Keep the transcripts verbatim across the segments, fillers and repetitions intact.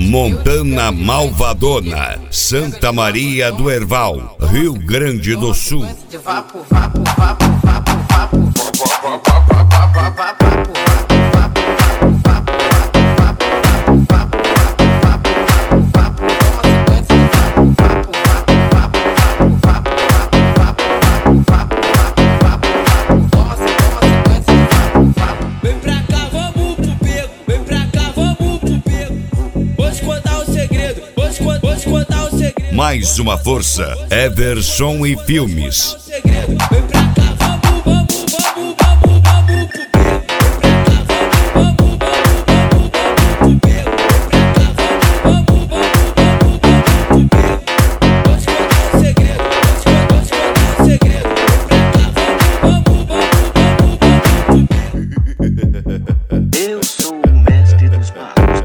Montana Malvadona, Santa Maria do Herval, Rio Grande do Sul. Vapo, vapo, vapo, vapo, vapo, vapo, vapo, vapo. Mais uma força, Everson e Filmes. Eu sou o mestre dos magos.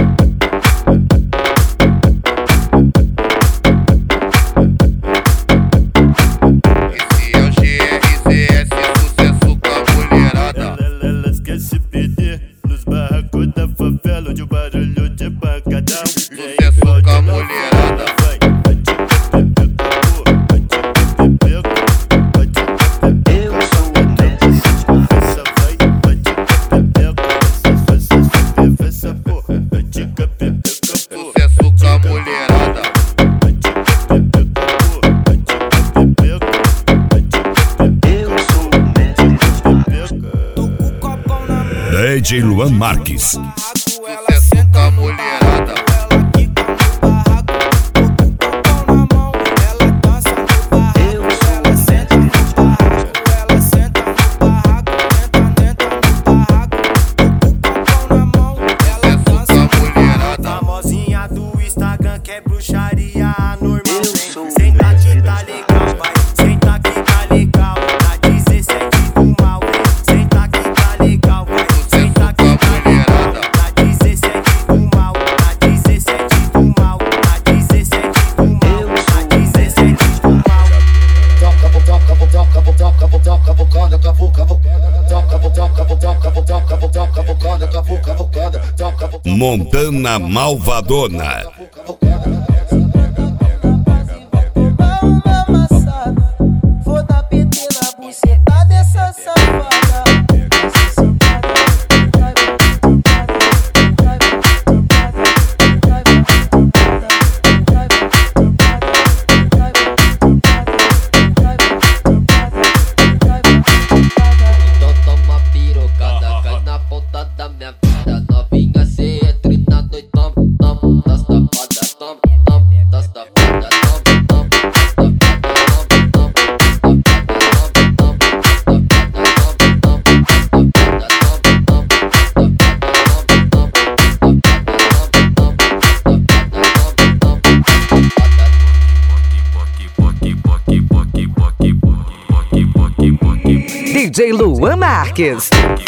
D J Luan Marques. Sucesso com a mulherada. Famosinha do Instagram que é bruxaria anormal. Senta que tá legal, vai. Senta que tá legal. Na dezessete do mal, vem. Senta que tá legal, vai. Senta que tá legal. Na dezessete do mal, na dezessete do mal, na dezessete do mal, na dezessete do mal. Toca, toca, toca, toca, toca, bocada, cavuca, toca, toca, toca, toca, toca, bocada, cavuca, bocada, toca. Montana Malvadona. Vou dar P T na buceta dessa safada. Então toma pirocada, cai na ponta da minha vida. Novinha, cê é treinado e toma, toma, das tapadas, toma, toma, das tapadas, toma, toma, das tapadas, toma, toma, D J Luan Marques.